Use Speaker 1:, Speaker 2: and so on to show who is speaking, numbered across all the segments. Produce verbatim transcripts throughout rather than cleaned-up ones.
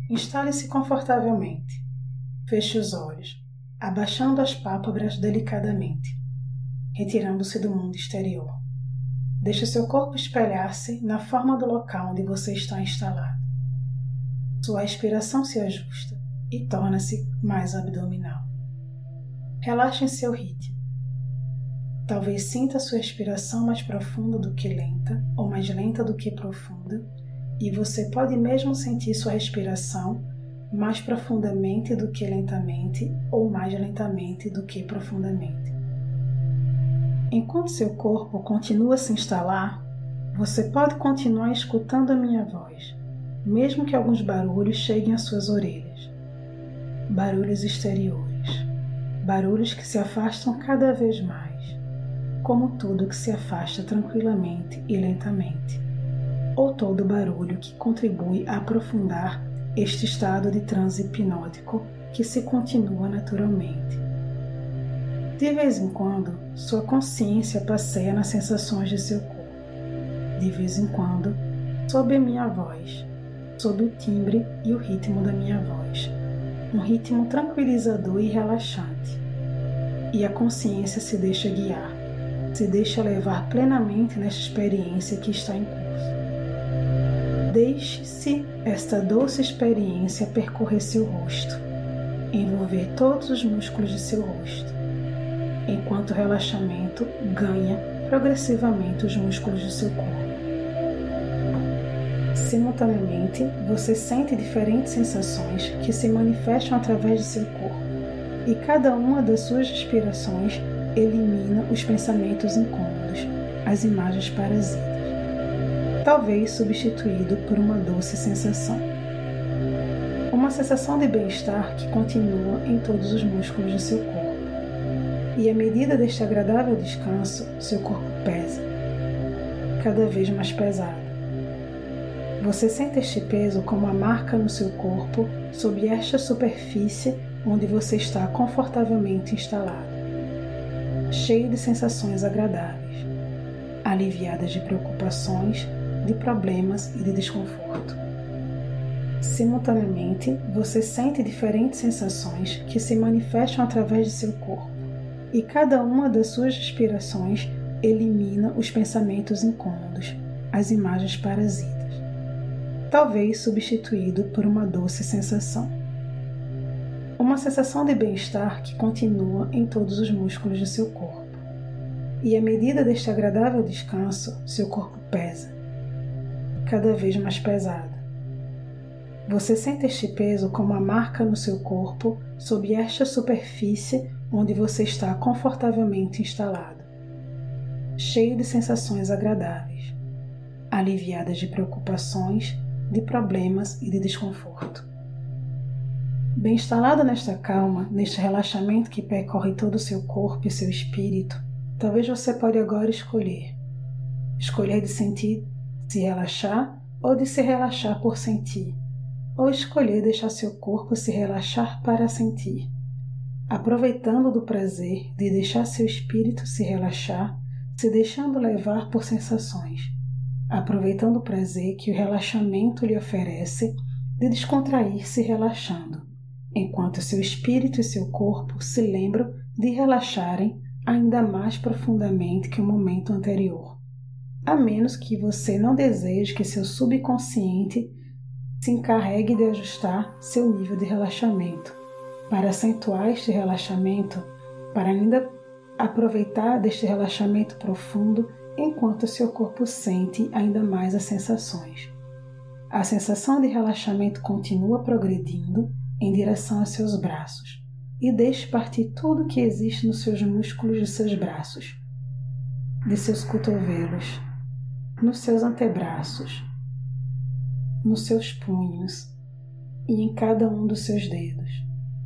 Speaker 1: Instale-se confortavelmente. Feche os olhos, abaixando as pálpebras delicadamente, retirando-se do mundo exterior. Deixe seu corpo espelhar-se na forma do local onde você está instalado. Sua respiração se ajusta e torna-se mais abdominal. Relaxe em seu ritmo. Talvez sinta sua respiração mais profunda do que lenta, ou mais lenta do que profunda, e você pode mesmo sentir sua respiração mais profundamente do que lentamente, ou mais lentamente do que profundamente. Enquanto seu corpo continua a se instalar, você pode continuar escutando a minha voz, mesmo que alguns barulhos cheguem às suas orelhas. Barulhos exteriores, barulhos que se afastam cada vez mais, como tudo que se afasta tranquilamente e lentamente, ou todo barulho que contribui a aprofundar este estado de transe hipnótico que se continua naturalmente. De vez em quando, sua consciência passeia nas sensações de seu corpo. De vez em quando, sob a minha voz, sob o timbre e o ritmo da minha voz, um ritmo tranquilizador e relaxante. E a consciência se deixa guiar, se deixa levar plenamente nesta experiência que está em curso. Deixe-se esta doce experiência percorrer seu rosto, envolver todos os músculos de seu rosto, enquanto o relaxamento ganha progressivamente os músculos do seu corpo. Simultaneamente, você sente diferentes sensações que se manifestam através de seu corpo, e cada uma das suas respirações elimina os pensamentos incômodos, as imagens parasitas, talvez substituído por uma doce sensação. Uma sensação de bem-estar que continua em todos os músculos do seu corpo. E à medida deste agradável descanso, seu corpo pesa, cada vez mais pesado. Você sente este peso como uma marca no seu corpo sob esta superfície onde você está confortavelmente instalado, cheio de sensações agradáveis, aliviadas de preocupações, de problemas e de desconforto. Simultaneamente, você sente diferentes sensações que se manifestam através de seu corpo, e cada uma das suas respirações elimina os pensamentos incômodos, as imagens parasitas, talvez substituído por uma doce sensação. Uma sensação de bem-estar que continua em todos os músculos do seu corpo. E à medida deste agradável descanso, seu corpo pesa, cada vez mais pesado. Você sente este peso como uma marca no seu corpo sob esta superfície onde você está confortavelmente instalado, cheio de sensações agradáveis, aliviadas de preocupações, de problemas e de desconforto. Bem instalado nesta calma, neste relaxamento que percorre todo o seu corpo e seu espírito, talvez você pode agora escolher. Escolher de sentir, se relaxar, ou de se relaxar por sentir, ou escolher deixar seu corpo se relaxar para sentir, aproveitando do prazer de deixar seu espírito se relaxar, se deixando levar por sensações, aproveitando o prazer que o relaxamento lhe oferece de descontrair-se relaxando, enquanto seu espírito e seu corpo se lembram de relaxarem ainda mais profundamente que o momento anterior, a menos que você não deseje que seu subconsciente se encarregue de ajustar seu nível de relaxamento, para acentuar este relaxamento, para ainda aproveitar deste relaxamento profundo enquanto seu corpo sente ainda mais as sensações. A sensação de relaxamento continua progredindo em direção aos seus braços e deixe partir tudo que existe nos seus músculos de seus braços, de seus cotovelos, nos seus antebraços, nos seus punhos e em cada um dos seus dedos.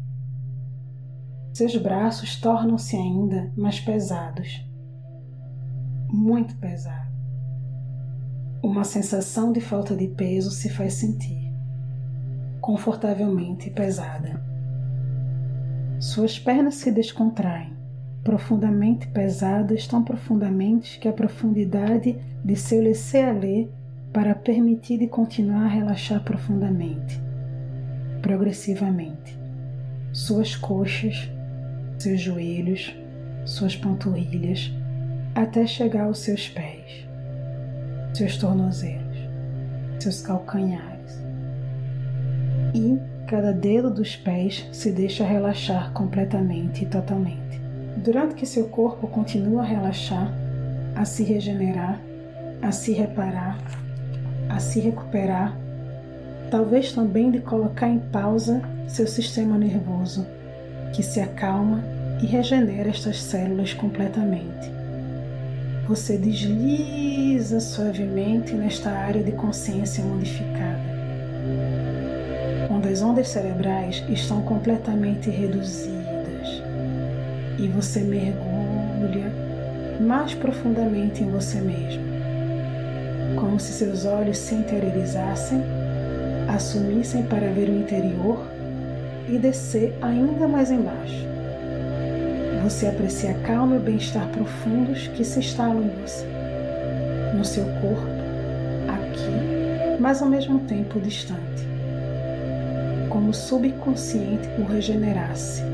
Speaker 1: Seus braços tornam-se ainda mais pesados, muito pesados. Uma sensação de falta de peso se faz sentir, confortavelmente pesada. Suas pernas se descontraem, profundamente pesadas, tão profundamente que a profundidade de seu laisser-aller para permitir de continuar a relaxar profundamente. progressivamente. Suas coxas, seus joelhos, suas panturrilhas, até chegar aos seus pés, seus tornozelos, seus calcanhares. E cada dedo dos pés se deixa relaxar completamente e totalmente. Durante que seu corpo continua a relaxar, a se regenerar, a se reparar, a se recuperar, talvez também de colocar em pausa seu sistema nervoso, que se acalma e regenera estas células completamente. Você desliza suavemente nesta área de consciência modificada, onde as ondas cerebrais estão completamente reduzidas e você mergulha mais profundamente em você mesmo, como se seus olhos se interiorizassem, assumissem para ver o interior e descer ainda mais embaixo. Você aprecia a calma e o bem-estar profundos que se instalam em você, no seu corpo, aqui, mas ao mesmo tempo distante, como o subconsciente o regenerasse.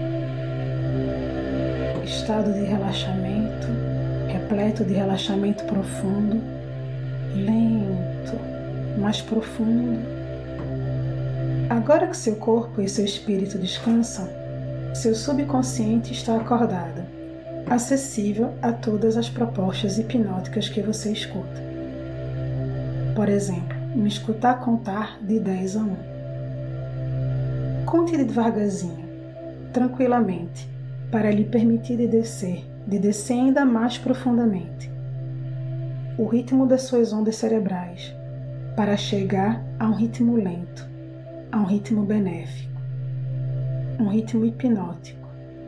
Speaker 1: Estado de relaxamento, repleto de relaxamento profundo, lento, mais profundo. Agora que seu corpo e seu espírito descansam, seu subconsciente está acordado, acessível a todas as propostas hipnóticas que você escuta. Por exemplo, me escutar contar de dez a um. Conte devagarzinho, tranquilamente, para lhe permitir de descer, de descer ainda mais profundamente. O ritmo das suas ondas cerebrais, para chegar a um ritmo lento, a um ritmo benéfico, um ritmo hipnótico.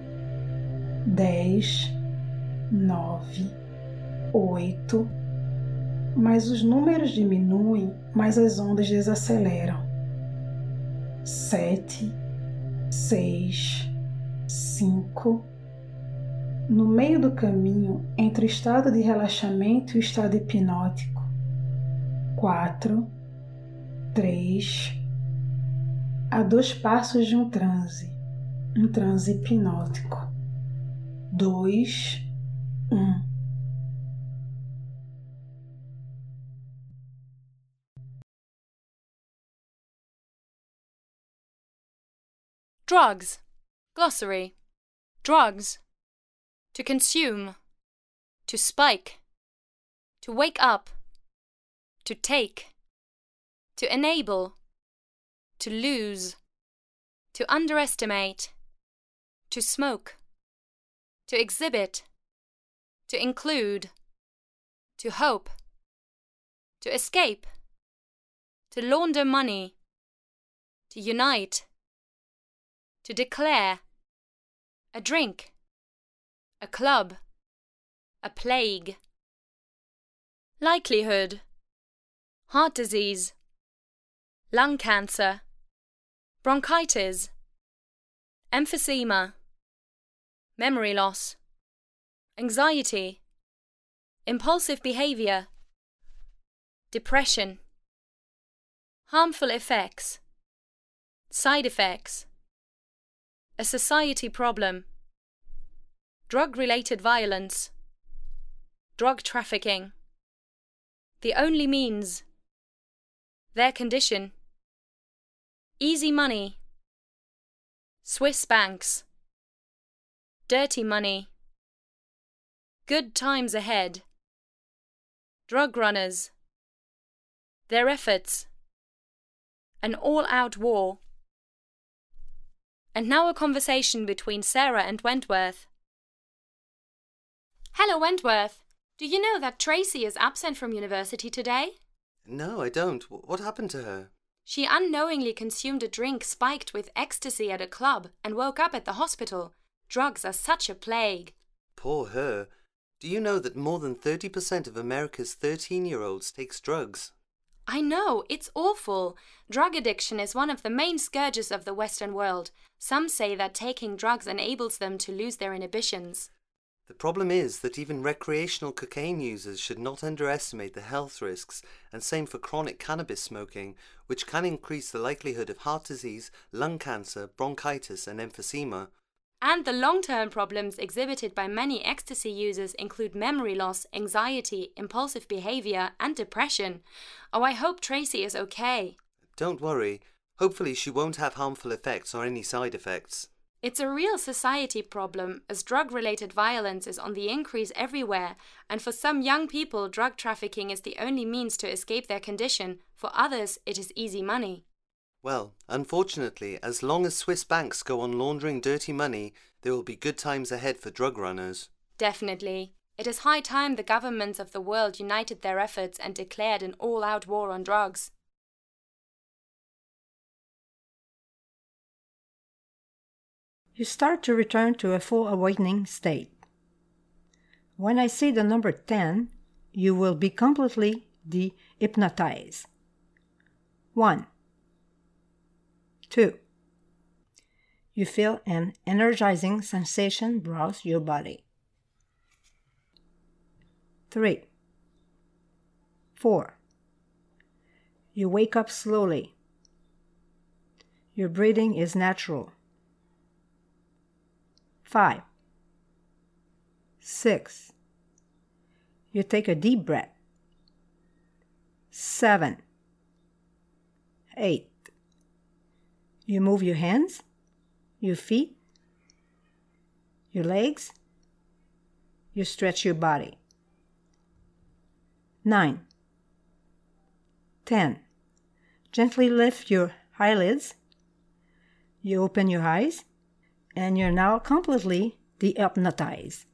Speaker 1: Dez, nove, oito, mas os números diminuem, mas as ondas desaceleram. Sete, seis, cinco. No meio do caminho entre o estado de relaxamento e o estado hipnótico. Quatro, três. A dois passos de um transe, um transe hipnótico. Dois, um.
Speaker 2: Drugs. Glossary. Drugs. To consume. To spike. To wake up. To take. To enable. To lose. To underestimate. To smoke. To exhibit. To include. To hope. To escape. To launder money. To unite. To declare. A drink. A club. A plague. Likelihood. Heart disease. Lung cancer. Bronchitis. Emphysema. Memory loss. Anxiety. Impulsive behavior. Depression. Harmful effects. Side effects. A society problem. Drug-related violence. Drug trafficking. The only means. Their condition. Easy money. Swiss banks. Dirty money. Good times ahead. Drug runners. Their efforts. An all-out war. And now a conversation between Sarah and Wentworth. Hello, Wentworth. Do you know that Tracy is absent from university today?
Speaker 3: No, I don't. What happened to her?
Speaker 2: She unknowingly consumed a drink spiked with ecstasy at a club and woke up at the hospital. Drugs are such a plague.
Speaker 3: Poor her. Do you know that more than thirty percent of America's thirteen-year-olds takes drugs?
Speaker 2: I know, it's awful. Drug addiction is one of the main scourges of the Western world. Some say that taking drugs enables them to lose their inhibitions.
Speaker 3: The problem is that even recreational cocaine users should not underestimate the health risks, and same for chronic cannabis smoking, which can increase the likelihood of heart disease, lung cancer, bronchitis and emphysema.
Speaker 2: And the long-term problems exhibited by many ecstasy users include memory loss, anxiety, impulsive behavior, and depression. Oh, I hope Tracy is okay.
Speaker 3: Don't worry. Hopefully she won't have harmful effects or any side effects.
Speaker 2: It's a real society problem, as drug-related violence is on the increase everywhere, and for some young people, drug trafficking is the only means to escape their condition. For others, it is easy money.
Speaker 3: Well, unfortunately, as long as Swiss banks go on laundering dirty money, there will be good times ahead for drug runners.
Speaker 2: Definitely. It is high time the governments of the world united their efforts and declared an all-out war on drugs.
Speaker 4: You start to return to a full awakening state. When I say the number ten, you will be completely de-hypnotized. One. Two. You feel an energizing sensation browse your body. Three. Four. You wake up slowly. Your breathing is natural. Five. Six. You take a deep breath. Seven. Eight. You move your hands, your feet, your legs. You stretch your body. Nine. Ten. Gently lift your eyelids. You open your eyes, and you're now completely de-hypnotized.